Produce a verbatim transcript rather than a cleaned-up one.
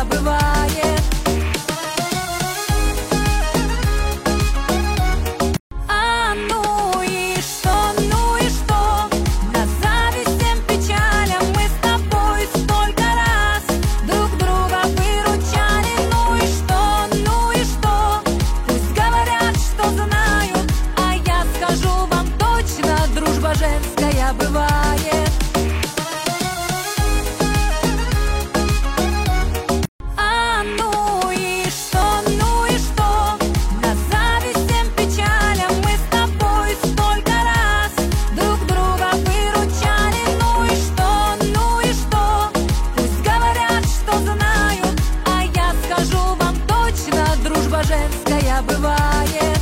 женская бывает. А ну и что, ну и что? На зависть всем печалям мы с тобой столько раз друг друга выручали. Ну и что, ну и что? Пусть говорят, что знают, а я скажу вам точно, дружба женская бывает. А ну и что, ну и что? На зависть всем печалям мы с тобой столько раз друг друга выручали. Ну и что, ну и что? Пусть говорят, что знают, а я скажу вам точно, дружба женская бывает.